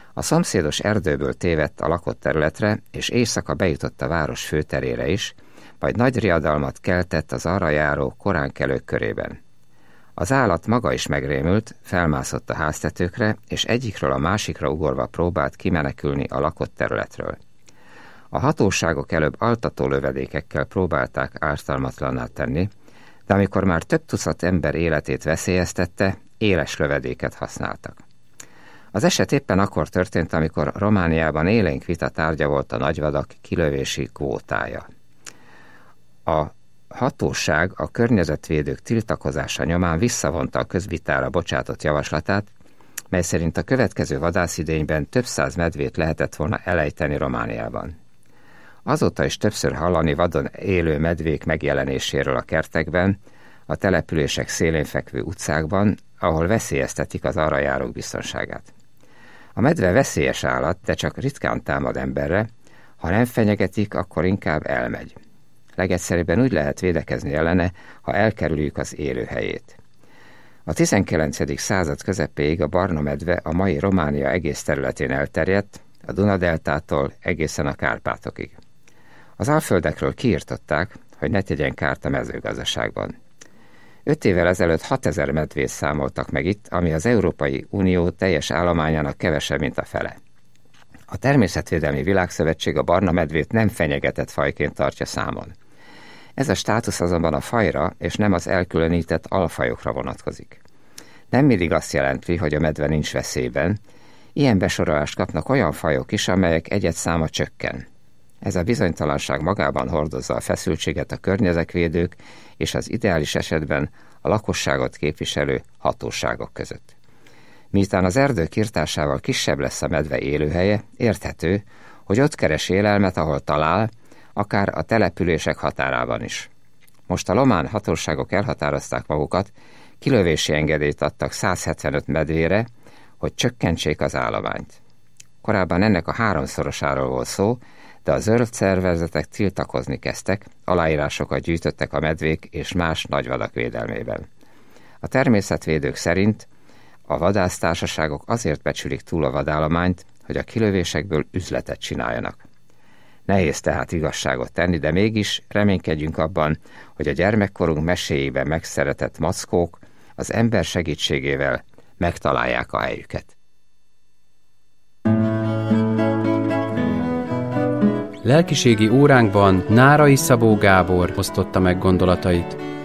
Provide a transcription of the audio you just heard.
A szomszédos erdőből tévedt a lakott területre, és éjszaka bejutott a város főterére is, majd nagy riadalmat keltett az arra járó koránkelők körében. Az állat maga is megrémült, felmászott a háztetőkre, és egyikről a másikra ugorva próbált kimenekülni a lakott területről. A hatóságok előbb altató lövedékekkel próbálták ártalmatlanná tenni, de amikor már több tucat ember életét veszélyeztette, éles lövedéket használtak. Az eset éppen akkor történt, amikor Romániában élénk vita tárgya volt a nagyvadak kilövési kvótája. A hatóság a környezetvédők tiltakozása nyomán visszavonta a közvitára bocsátott javaslatát, mely szerint a következő vadászidényben több száz medvét lehetett volna elejteni Romániában. Azóta is többször hallani vadon élő medvék megjelenéséről a kertekben, a települések szélén fekvő utcákban, ahol veszélyeztetik az arra járók biztonságát. A medve veszélyes állat, de csak ritkán támad emberre, ha nem fenyegetik, akkor inkább elmegy. Legegyszerűbben úgy lehet védekezni ellene, ha elkerüljük az élőhelyét. A 19. század közepéig a barna medve a mai Románia egész területén elterjedt, a Duna-deltától egészen a Kárpátokig. Az alföldekről kiirtották, hogy ne tegyen kárt a mezőgazdaságban. 5 évvel ezelőtt 6000 medvét számoltak meg itt, ami az Európai Unió teljes állományának kevesebb, mint a fele. A Természetvédelmi Világszövetség a barna medvét nem fenyegetett fajként tartja számon. Ez a státusz azonban a fajra és nem az elkülönített alfajokra vonatkozik. Nem mindig azt jelenti, hogy a medve nincs veszélyben, ilyen besorolást kapnak olyan fajok is, amelyek egyedszáma csökken. Ez a bizonytalanság magában hordozza a feszültséget a környezetvédők és az ideális esetben a lakosságot képviselő hatóságok között. Miután az erdők irtásával kisebb lesz a medve élőhelye, érthető, hogy ott keres élelmet, ahol talál, akár a települések határában is. Most a román hatóságok elhatározták magukat, kilövési engedélyt adtak 175 medvére, hogy csökkentsék az állományt. Korábban ennek a 3-szorosáról volt szó, de a zöld szervezetek tiltakozni kezdtek, aláírásokat gyűjtöttek a medvék és más nagyvadak védelmében. A természetvédők szerint a vadásztársaságok azért becsülik túl a vadállományt, hogy a kilövésekből üzletet csináljanak. Nehéz tehát igazságot tenni, de mégis reménykedjünk abban, hogy a gyermekkorunk meséjében megszeretett mackók az ember segítségével megtalálják a helyüket. Lelkiségi óránkban Nárai Szabó Gábor osztotta meg gondolatait.